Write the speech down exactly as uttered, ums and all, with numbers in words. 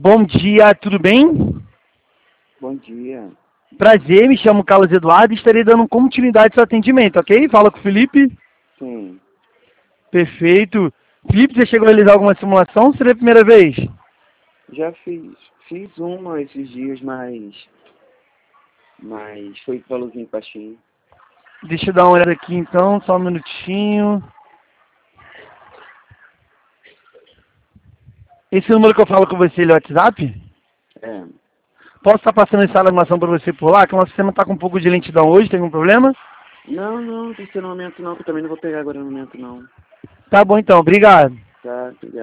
Bom dia, tudo bem? Bom dia. Prazer, me chamo Carlos Eduardo e estarei dando continuidade ao seu atendimento, ok? Fala com o Felipe. Sim. Perfeito. Felipe, você chegou a realizar alguma simulação ou seria a primeira vez? Já fiz. Fiz uma esses dias, mas. Mas foi valorzinho baixinho. Deixa eu dar uma olhada aqui então, só um minutinho. Esse número que eu falo com você, ele é o WhatsApp? É. Posso estar passando essa animação para você por lá? Que o nosso sistema está com um pouco de lentidão hoje, tem algum problema? Não, não, não tem que ser no momento não, que eu também não vou pegar agora no momento não. Tá bom então, obrigado. Tá, obrigado.